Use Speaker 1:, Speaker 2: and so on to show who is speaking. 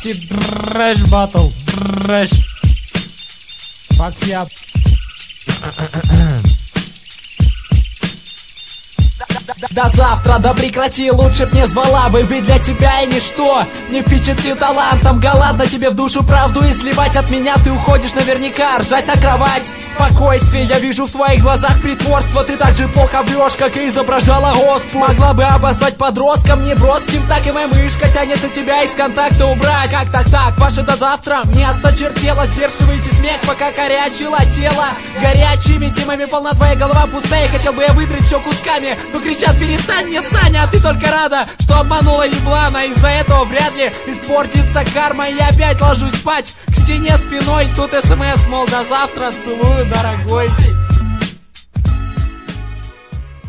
Speaker 1: Трэш батл. Трэш. Fuck yeah.
Speaker 2: До завтра, да прекрати, лучше б не звала бы. Ведь для тебя я ничто, не впечатлил талантом. Галантно тебе в душу правду изливать. От меня ты уходишь наверняка, ржать на кровать. Спокойствие, я вижу в твоих глазах притворство. Ты так же плохо врешь, как и изображала оспу. Могла бы обозвать подростком неброским. Так и моя мышка тянется тебя из контакта убрать. Как так, ваше до завтра мне осточертело. Сдерживайте смех, пока горячило тело. Горячими темами полна твоя голова пустая. Хотел бы я выдрать все кусками, но кричат: перестань мне, Саня, а ты только рада, что обманула еблана. Из-за этого вряд ли испортится карма. И я опять ложусь спать к стене спиной. Тут СМС, мол, до завтра, целую, дорогой.